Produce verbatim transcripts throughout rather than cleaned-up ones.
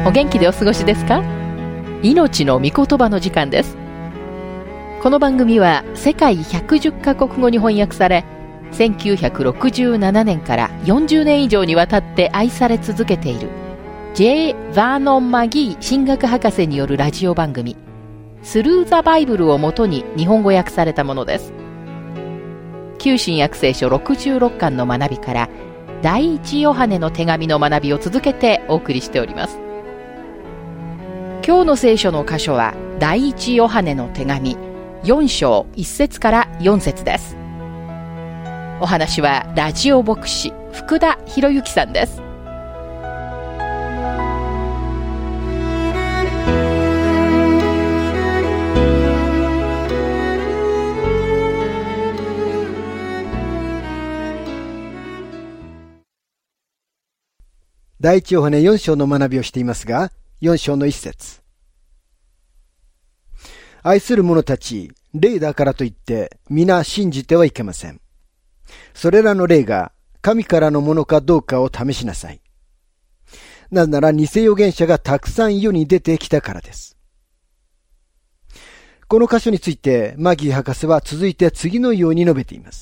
お元気でお過ごしですか？命の御言葉の時間です。この番組は世界ひゃくじゅっカ国語に翻訳され、せんきゅうひゃくろくじゅうななねんからよんじゅうねん以上にわたって愛され続けている J. バーノン・マギー神学博士によるラジオ番組スルー・ザ・バイブルをもとに日本語訳されたものです。旧新約聖書ろくじゅうろっかんの学びから第一ヨハネの手紙の学びを続けてお送りしております。今日の聖書の箇所は第一ヨハネの手紙よん章いち節からよん節です。お話はラジオ牧師福田博之さんです。 第一ヨハネよん章の学びをしていますが、よん章のいち節。愛する者たち、霊だからといって皆信じてはいけません。それらの霊が神からのものかどうかを試しなさい。なぜなら偽預言者がたくさん世に出てきたからです。この箇所についてマギー博士は続いて次のように述べています。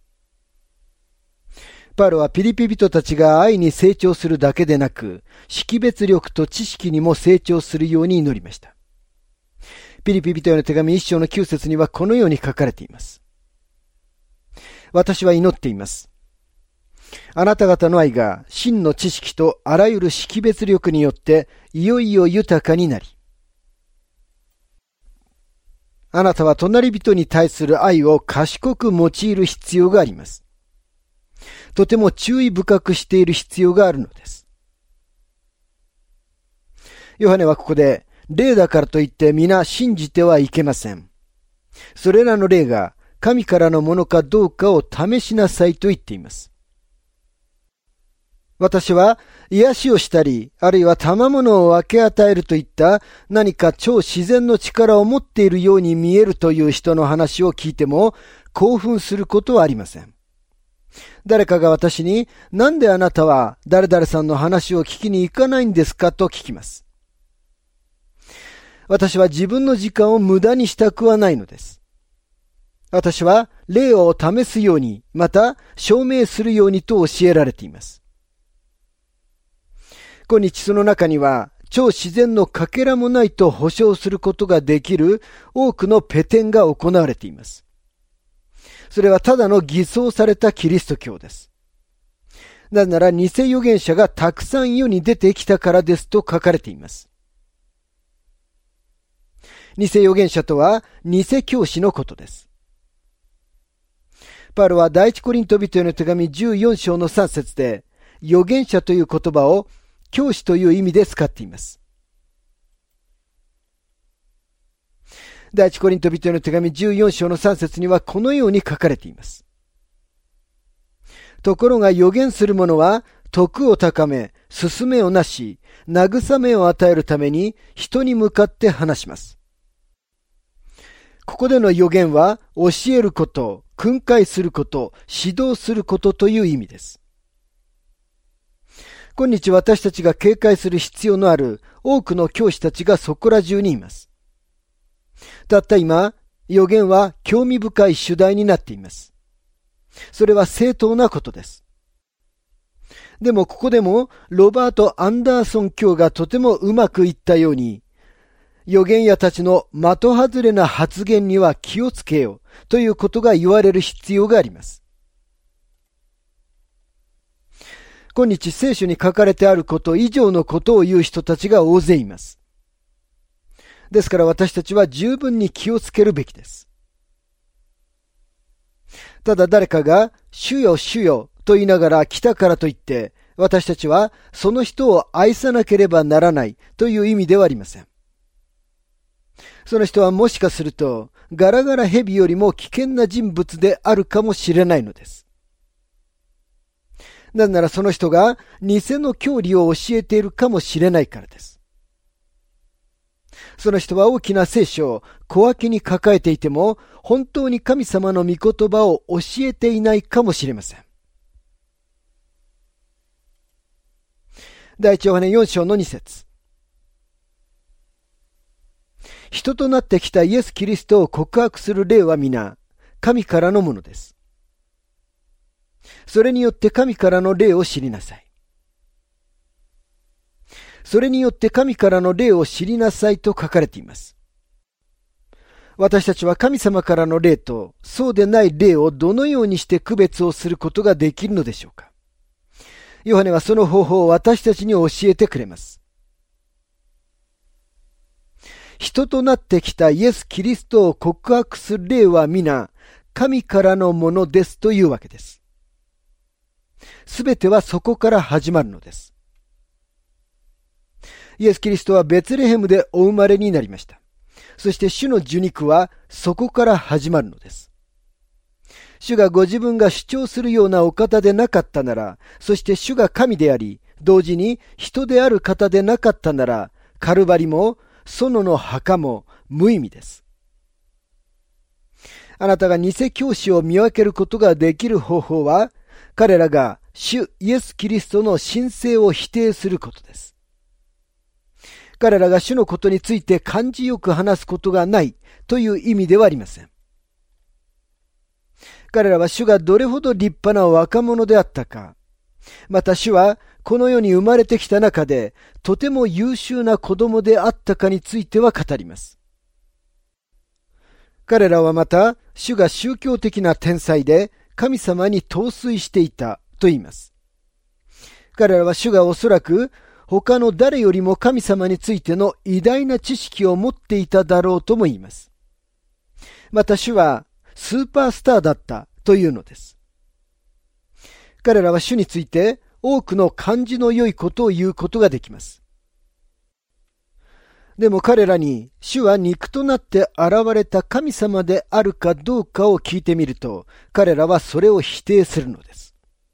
パウロはピリピ人たちが愛に成長するだけでなく、識別力と知識にも成長するように祈りました。ピリピ人への手紙いち章のきゅう節にはこのように書かれています。私は祈っています。あなた方の愛が真の知識とあらゆる識別力によっていよいよ豊かになり、あなたは隣人に対する愛を賢く用いる必要があります。とても注意深くしている必要があるのです。ヨハネはここで、霊だからといって皆信じてはいけません。それらの霊が神からのものかどうかを試しなさいと言っています。私は癒しをしたり、あるいは賜物を分け与えるといった何か超自然の力を持っているように見えるという人の話を聞いても興奮することはありません。誰かが私に、なんであなたは誰々さんの話を聞きに行かないんですかと聞きます。私は自分の時間を無駄にしたくはないのです。私は霊を試すように、また証明するようにと教えられています。今日その中には、超自然のかけらもないと保証することができる多くのペテンが行われています。それはただの偽装されたキリスト教です。なぜなら偽預言者がたくさん世に出てきたからですと書かれています。偽預言者とは偽教師のことです。パウロは第一コリント人への手紙じゅうよん章のさん節で預言者という言葉を教師という意味で使っています。第一コリント人への手紙じゅうよん章のさん節にはこのように書かれています。ところが預言する者は徳を高め、勧めをなし、慰めを与えるために人に向かって話します。ここでの預言は教えること、訓戒すること、指導することという意味です。今日私たちが警戒する必要のある多くの教師たちがそこら中にいます。たった今、預言は興味深い主題になっています。それは正当なことです。でもここでもロバート・アンダーソン教がとてもうまく言ったように、預言者たちの的外れな発言には気をつけようということが言われる必要があります。今日聖書に書かれてあること以上のことを言う人たちが大勢います。ですから私たちは十分に気をつけるべきです。ただ誰かが主よ主よと言いながら来たからといって私たちはその人を愛さなければならないという意味ではありません。その人はもしかするとガラガラヘビよりも危険な人物であるかもしれないのです。なぜならその人が偽の教理を教えているかもしれないからです。その人は大きな聖書を小脇に抱えていても本当に神様の御言葉を教えていないかもしれません。第一ヨハネよん章のに節。 人となってきたイエス・キリストを告白する霊は皆、神からのものです。それによって神からの霊を知りなさい。それによって神からの霊を知りなさいと書かれています。私たちは神様からの霊とそうでない霊をどのようにして区別をすることができるのでしょうか。ヨハネはその方法を私たちに教えてくれます。人となってきたイエス・キリストを告白する霊は皆、神からのものですというわけです。すべてはそこから始まるのです。イエス・キリストはベツレヘムでお生まれになりました。そして主の受肉はそこから始まるのです。主がご自分が主張するようなお方でなかったなら、そして主が神であり、同時に人である方でなかったなら、カルバリも園の墓も無意味です。あなたが偽教師を見分けることができる方法は、彼らが主イエス・キリストの神聖を否定することです。彼らが主のことについて感じよく話すことがないという意味ではありません。彼らは主がどれほど立派な若者であったか、また主はこの世に生まれてきた中でとても優秀な子供であったかについては語ります。彼らはまた主が宗教的な天才で神様に陶酔していたと言います。彼らは主がおそらく他の誰よりも神様についての偉大な知識を持っていただろうとも言います。また主はスーパースターだったというのです。彼らは主について多くの感じの良いことを言うことができます。でも彼らに主は肉となって現れた神様であるかどうかを聞いてみると、彼らはそれを否定するのです。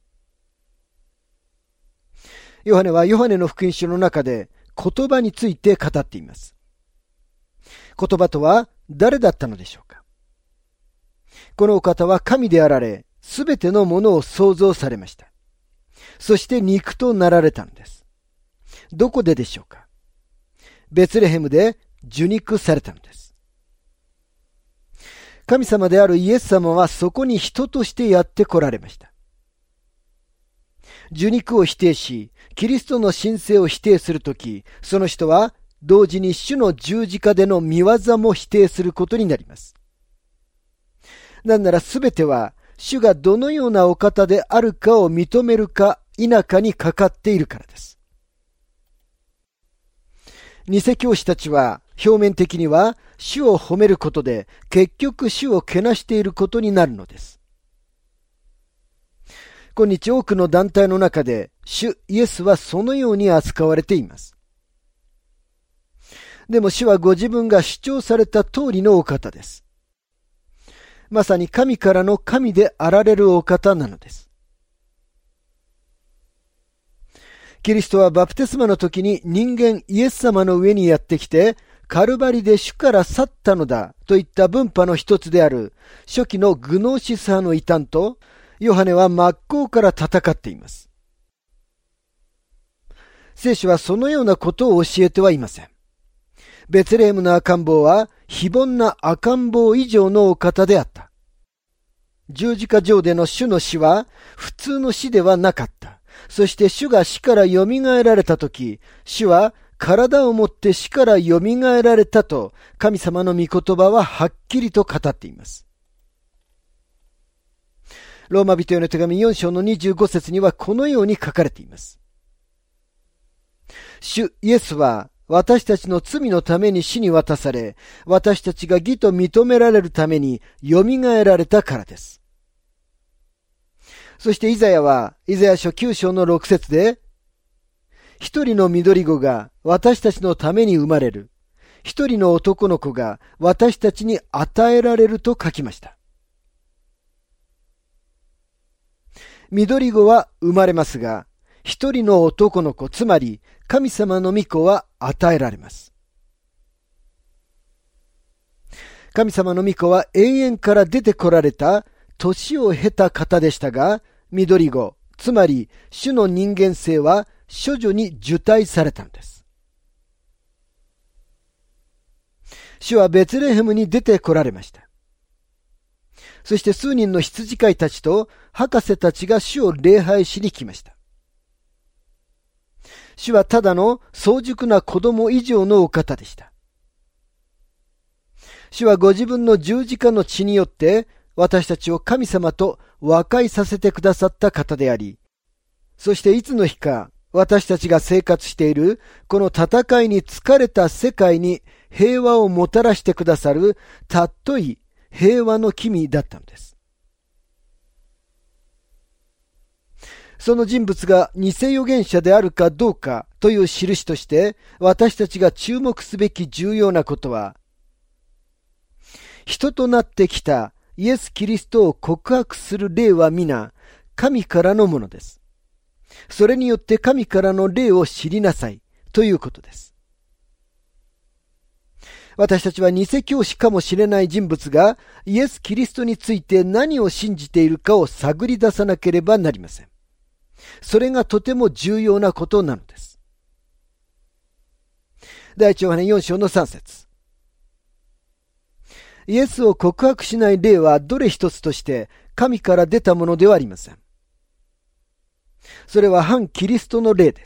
ヨハネはヨハネの福音書の中で言葉について語っています。言葉とは誰だったのでしょうか。このお方は神であられ、すべてのものを創造されました。そして肉となられたのです。どこででしょうか。ベツレヘムで受肉されたのです。神様であるイエス様はそこに人としてやって来られました。受肉を否定し、キリストの神聖を否定するとき、その人は同時に主の十字架での御業も否定することになります。なんならすべては、主がどのようなお方であるかを認めるか否かにかかっているからです。偽教師たちは表面的には主を褒めることで結局主をけなしていることになるのです。今日多くの団体の中で主イエスはそのように扱われています。でも主はご自分が主張された通りのお方です。まさに神からの神であられるお方なのです。キリストはバプテスマの時に人間イエス様の上にやってきて、カルバリで主から去ったのだといった分派の一つである初期のグノーシス派の異端と、ヨハネは真っ向から戦っています。聖書はそのようなことを教えてはいません。ベツレヘムの赤ん坊は非凡な赤ん坊以上のお方であった。十字架上での主の死は普通の死ではなかった。そして主が死から蘇られたとき、主は体をもって死から蘇られたと神様の御言葉ははっきりと語っています。ローマ人への手紙よん章のにじゅうご節にはこのように書かれています。主イエスは私たちの罪のために死に渡され、私たちが義と認められるために蘇られたからです。そしてイザヤはイザヤ書きゅう章のろく節で、一人の緑子が私たちのために生まれる。一人の男の子が私たちに与えられると書きました。緑子は生まれますが、一人の男の子、つまり神様の御子は与えられます。神様の御子は永遠から出てこられた年を経た方でしたが、緑子、つまり主の人間性は処女に受胎されたのです。 主はベツレヘムに出て来られました。そして数人の羊飼いたちと博士たちが主を礼拝しに来ました。主はただの早熟な子供以上のお方でした。主はご自分の十字架の血によって私たちを神様と和解させてくださった方であり、そしていつの日か私たちが生活しているこの戦いに疲れた世界に平和をもたらしてくださるたっとい平和の君だったのです。その人物が偽預言者であるかどうかという印として私たちが注目すべき重要なことは、人となってきたイエス・キリストを告白する霊は皆神からのものです。それによって神からの霊を知りなさいということです。私たちは偽教師かもしれない人物がイエス・キリストについて何を信じているかを探り出さなければなりません。それがとても重要なことなのです。第一ヨハネよん章のさん節。イエスを告白しない霊はどれ一つとして神から出たものではありません。それは反キリストの霊です。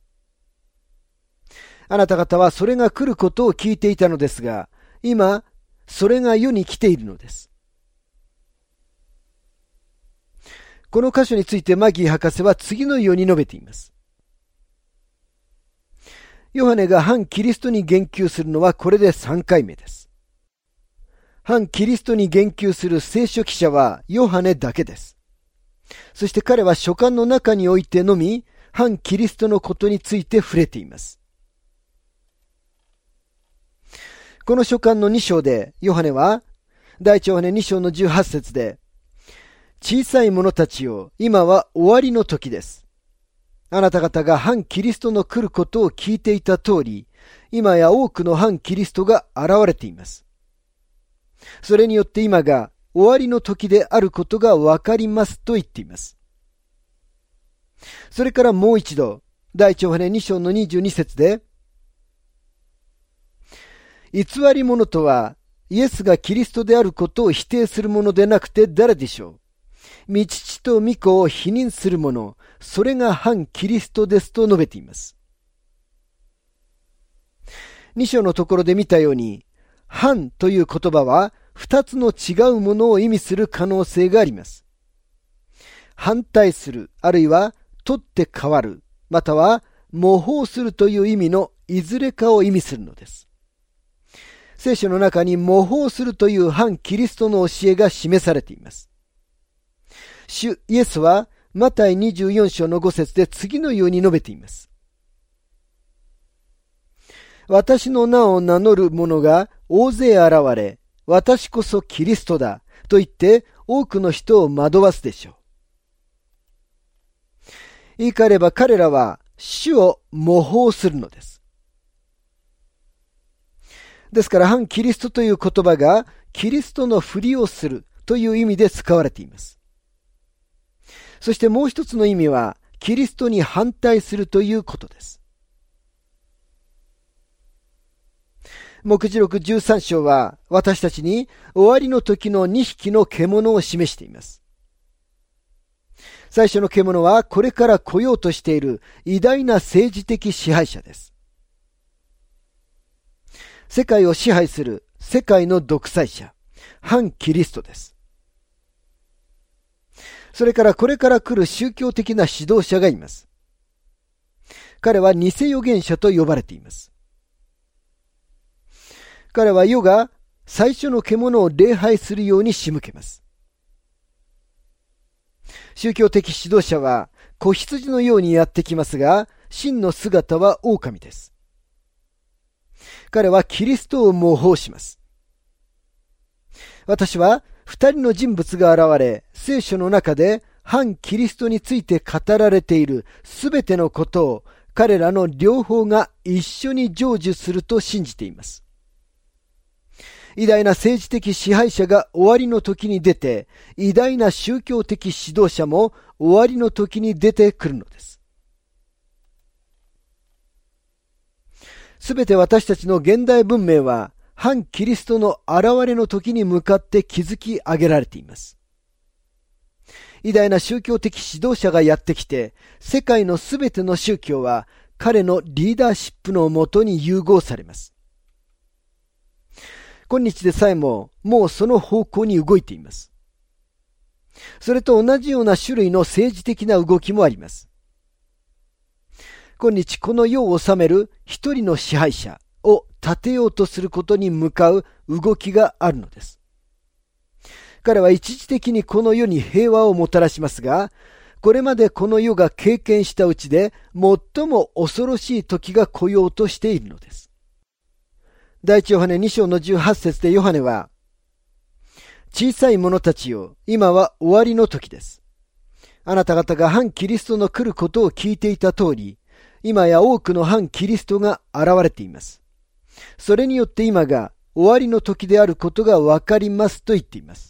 あなた方はそれが来ることを聞いていたのですが、今、それが世に来ているのです。この箇所についてマギー博士は次のように述べています。ヨハネが反キリストに言及するのはこれでさんかいめです。反キリストに言及する聖書記者はヨハネだけです。そして彼は書簡の中においてのみ、反キリストのことについて触れています。この書簡のに章で、ヨハネは、第一ヨハネに章のじゅうはち節で、小さい者たちよ、今は終わりの時です。あなた方が反キリストの来ることを聞いていた通り、今や多くの反キリストが現れています。それによって今が終わりの時であることがわかりますと言っています。それからもう一度、第一ヨハネに章のにじゅうに節で、偽り者とは、イエスがキリストであることを否定する者でなくて誰でしょう。御父と御子を否認する者、それが反キリストですと述べています。に章のところで見たように、反という言葉は二つの違うものを意味する可能性があります。反対する、あるいは取って変わる、または模倣するという意味のいずれかを意味するのです。聖書の中に模倣するという反キリストの教えが示されています。主イエスはマタイにじゅうよん章のご節で次のように述べています。私の名を名乗る者が大勢現れ、私こそキリストだと言って多くの人を惑わすでしょう。言い換えれば彼らは主を模倣するのです。ですから反キリストという言葉がキリストのふりをするという意味で使われています。そしてもう一つの意味はキリストに反対するということです。黙示録じゅうさん章は私たちに終わりの時のに匹の獣を示しています。最初の獣はこれから来ようとしている偉大な政治的支配者です。世界を支配する世界の独裁者、反キリストです。それからこれから来る宗教的な指導者がいます。彼は偽預言者と呼ばれています。彼は世が最初の獣を礼拝するように仕向けます。宗教的指導者は子羊のようにやってきますが、真の姿は狼です。彼はキリストを模倣します。私は二人の人物が現れ、聖書の中で反キリストについて語られているすべてのことを彼らの両方が一緒に成就すると信じています。偉大な政治的支配者が終わりの時に出て、偉大な宗教的指導者も終わりの時に出てくるのです。すべて私たちの現代文明は反キリストの現れの時に向かって築き上げられています。偉大な宗教的指導者がやってきて、世界のすべての宗教は彼のリーダーシップのもとに融合されます。今日でさえももうその方向に動いています。それと同じような種類の政治的な動きもあります。今日この世を治める一人の支配者を立てようとすることに向かう動きがあるのです。彼は一時的にこの世に平和をもたらしますが、これまでこの世が経験したうちで最も恐ろしい時が来ようとしているのです。第一ヨハネに章のじゅうはち節でヨハネは、小さい者たちよ、今は終わりの時です。あなた方が反キリストの来ることを聞いていた通り、今や多くの反キリストが現れています。それによって今が終わりの時であることがわかりますと言っています。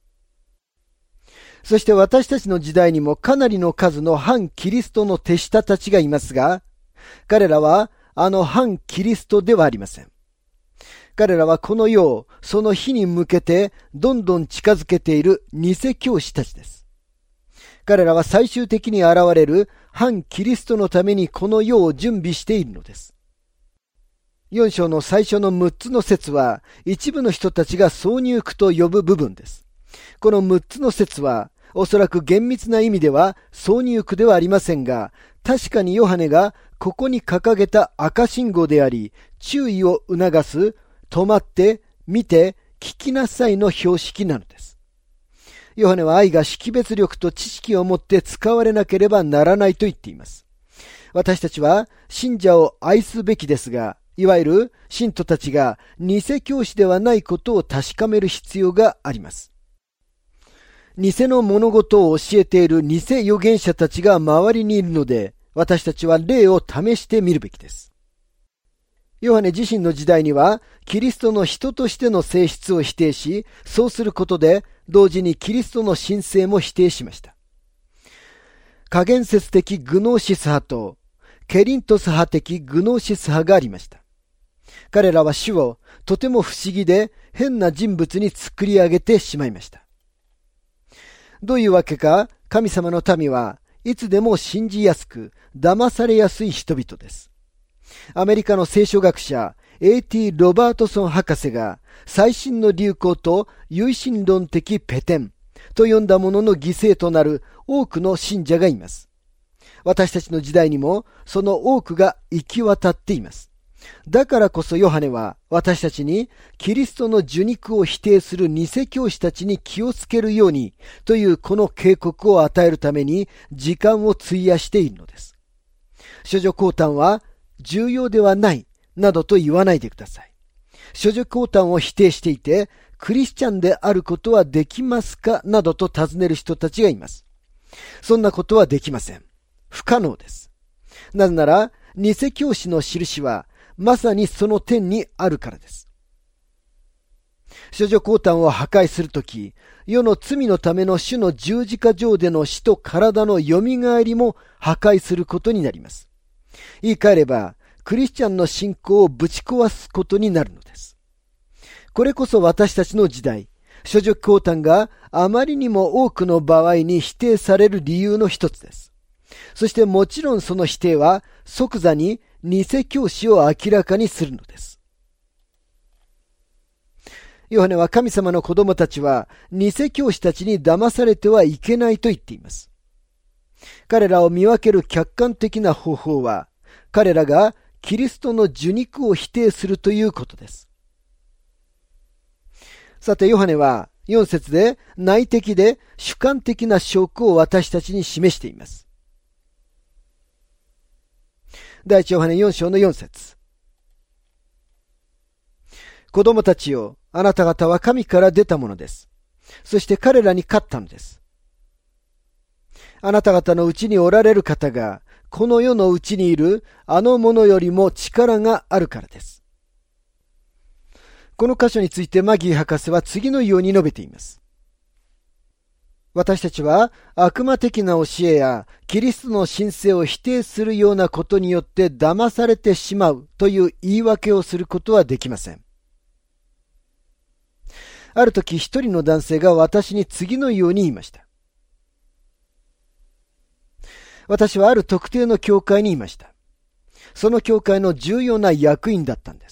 そして私たちの時代にもかなりの数の反キリストの手下たちがいますが、彼らはあの反キリストではありません。彼らはこの世をその日に向けてどんどん近づけている偽教師たちです。彼らは最終的に現れる反キリストのためにこの世を準備しているのです。よん章の最初のむっつの説は一部の人たちが挿入句と呼ぶ部分です。このむっつの説はおそらく厳密な意味では挿入句ではありませんが、確かにヨハネがここに掲げた赤信号であり、注意を促す、止まって、見て、聞きなさいの標識なのです。ヨハネは愛が識別力と知識を持って使われなければならないと言っています。私たちは信者を愛すべきですが、いわゆる信徒たちが偽教師ではないことを確かめる必要があります。偽の物事を教えている偽預言者たちが周りにいるので、私たちは例を試してみるべきです。ヨハネ自身の時代には、キリストの人としての性質を否定し、そうすることで、同時にキリストの神性も否定しました。加減説的グノーシス派と、ケリントス派的グノーシス派がありました。彼らは主をとても不思議で変な人物に作り上げてしまいました。どういうわけか、神様の民はいつでも信じやすく、騙されやすい人々です。アメリカの聖書学者、エーティー ロバートソン博士が、最新の流行と唯心論的ペテンと呼んだものの犠牲となる多くの信者がいます。私たちの時代にも、その多くが行き渡っています。だからこそヨハネは私たちにキリストの受肉を否定する偽教師たちに気をつけるようにというこの警告を与えるために時間を費やしているのです。処女降誕は重要ではないなどと言わないでください。処女降誕を否定していてクリスチャンであることはできますかなどと尋ねる人たちがいます。そんなことはできません。不可能です。なぜなら偽教師の印はまさにその点にあるからです。処女降誕を破壊するとき、世の罪のための主の十字架上での死と体の蘇りも破壊することになります。言い換えれば、クリスチャンの信仰をぶち壊すことになるのです。これこそ私たちの時代、処女降誕があまりにも多くの場合に否定される理由の一つです。そしてもちろんその否定は即座に偽教師を明らかにするのです。ヨハネは神様の子供たちは偽教師たちに騙されてはいけないと言っています。彼らを見分ける客観的な方法は彼らがキリストの受肉を否定するということです。さてヨハネはよん節で内的で主観的な証拠を私たちに示しています。第一ヨハネよん章のよん節。子供たちよ、あなた方は神から出たものです。そして彼らに勝ったのです。あなた方のうちにおられる方が、この世のうちにいるあの者よりも力があるからです。この箇所についてマギー博士は次のように述べています。私たちは悪魔的な教えやキリストの神性を否定するようなことによって騙されてしまうという言い訳をすることはできません。 ある時一人の男性が私に次のように言いました。私はある特定の教会にいました。その教会の重要な役員だったんです。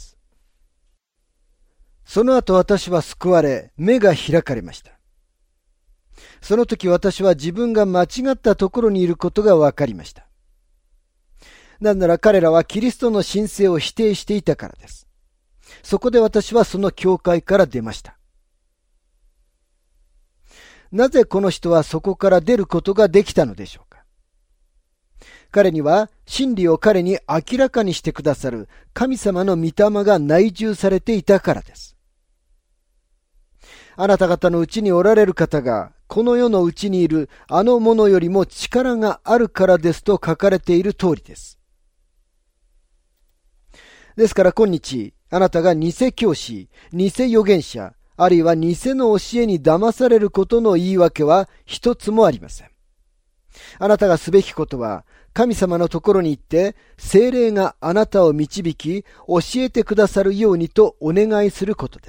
その後私は救われ、目が開かれました。その時私は自分が間違ったところにいることが分かりました。なぜなら彼らはキリストの神聖を否定していたからです。そこで私はその教会から出ました。なぜこの人はそこから出ることができたのでしょうか。彼には真理を彼に明らかにしてくださる神様の御霊が内住されていたからです。あなた方のうちにおられる方がこの世のうちにいるあのものよりも力があるからですと書かれている通りです。ですから今日あなたが偽教師、偽預言者、あるいは偽の教えに騙されることの言い訳は一つもありません。あなたがすべきことは神様のところに行って聖霊があなたを導き教えてくださるようにとお願いすることです。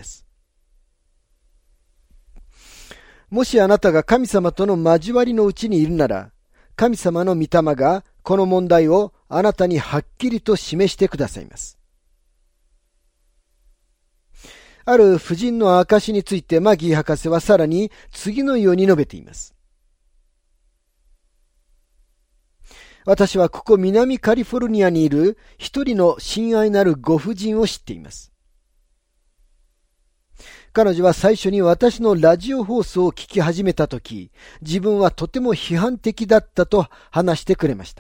もしあなたが神様との交わりのうちにいるなら、神様の御霊がこの問題をあなたにはっきりと示してくださいます。ある婦人の証についてマギー博士はさらに次のように述べています。私はここ南カリフォルニアにいる一人の親愛なるご婦人を知っています。彼女は最初に私のラジオ放送を聞き始めたとき、自分はとても批判的だったと話してくれました。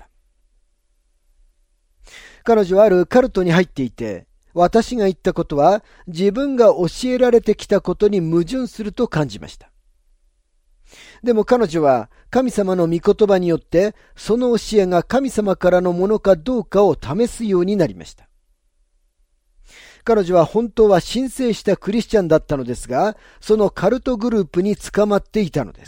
彼女はあるカルトに入っていて、私が言ったことは自分が教えられてきたことに矛盾すると感じました。でも彼女は神様の御言葉によってその教えが神様からのものかどうかを試すようになりました。彼女は本当は申請したクリスチャンだったのですが、そのカルトグループに捕まっていたのです。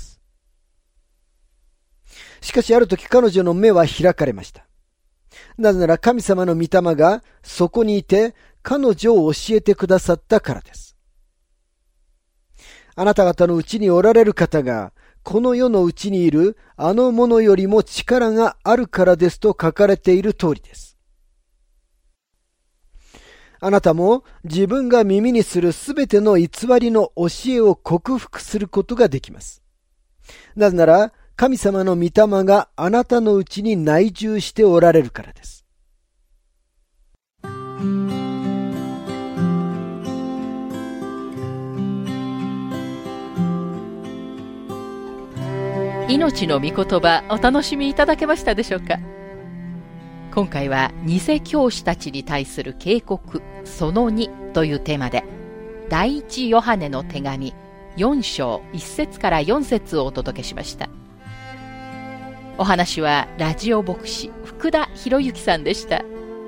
しかしある時彼女の目は開かれました。なぜなら神様の御霊がそこにいて彼女を教えてくださったからです。あなた方のうちにおられる方がこの世のうちにいるあのものよりも力があるからですと書かれている通りです。あなたも自分が耳にするすべての偽りの教えを克服することができます。なぜなら神様の御霊があなたのうちに内住しておられるからです。 命の御言葉、お楽しみいただけましたでしょうか。今回は偽教師たちに対する警告そのにというテーマで、第一ヨハネの手紙よん章いち節からよん節をお届けしました。お話はラジオ牧師福田博之さんでした。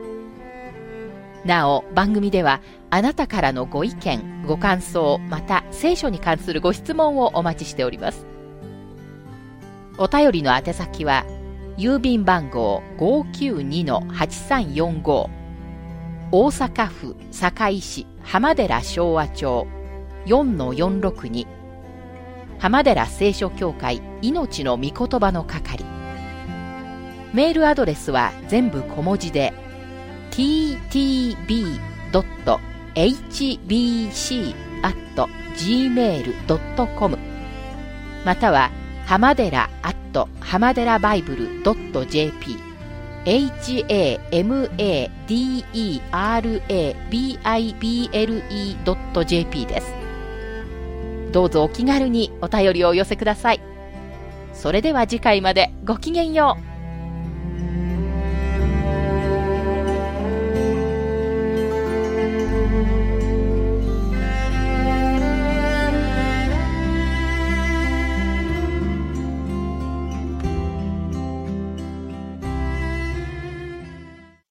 なお番組ではあなたからのご意見ご感想、また聖書に関するご質問をお待ちしております。お便りの宛先は郵便番号 ごーきゅうにのはちさんよんご、大阪府堺市浜寺昭和町 よんのよんろくに、浜寺聖書協会命の御言葉の係。メールアドレスは全部小文字で ティーティービードットエイチビーシーアットジーメールドットコム または浜寺アット浜寺バイブルドットジェーピー エイチエーエムエーディーイーアールエービーアイビーエルイードットジェーピー です。どうぞお気軽にお便りをお寄せください。それでは次回までごきげんよう。